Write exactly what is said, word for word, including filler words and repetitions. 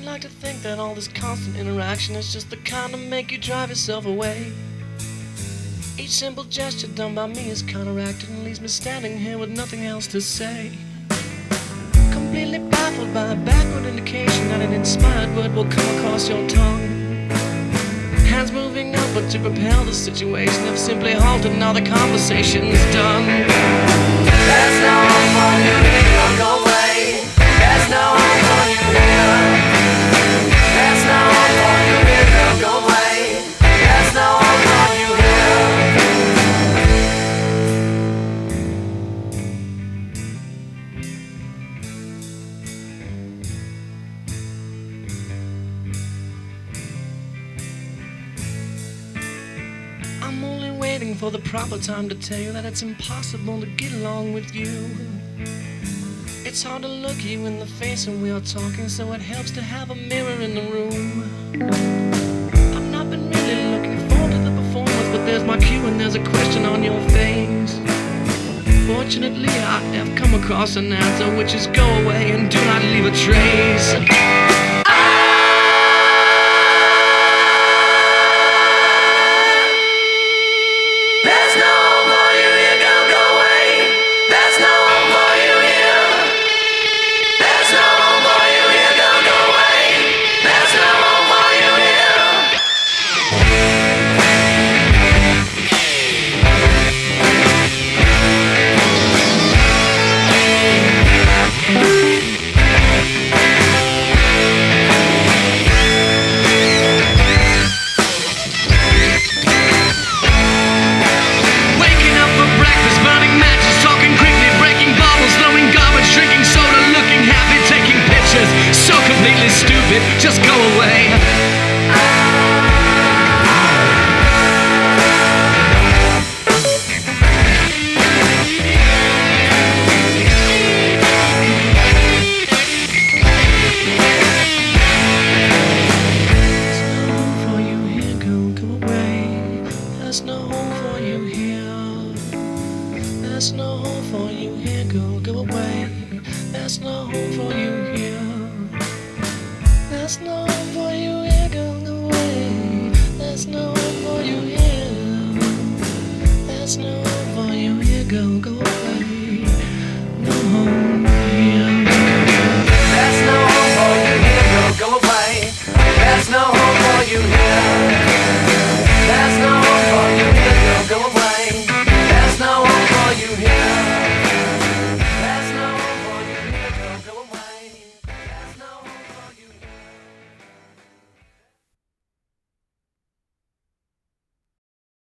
I'd like to think that all this constant interaction is just the kind to make you drive yourself away. Each simple gesture done by me is counteracted and leaves me standing here with nothing else to say. Completely baffled by a backward indication that an inspired word will come across your tongue. Hands moving up, but to propel the situation have simply halted, now the conversation's done. There's no hope for you here, go away. There's no hope for you here. There's no hope for you here, go away. There's no hope for you here. I'm only waiting for the proper time to tell you that it's impossible to get along with you. It's hard to look you in the face when we are talking, so it helps to have a mirror in the room. I've not been really looking forward to the performance, but there's my cue and there's a question on your face. Fortunately, I have come across an answer, which is go away and do not leave a trace. Stupid, just go away. There's no home for you here, there's no home for you here, go, go away. There's no home for you here. There's no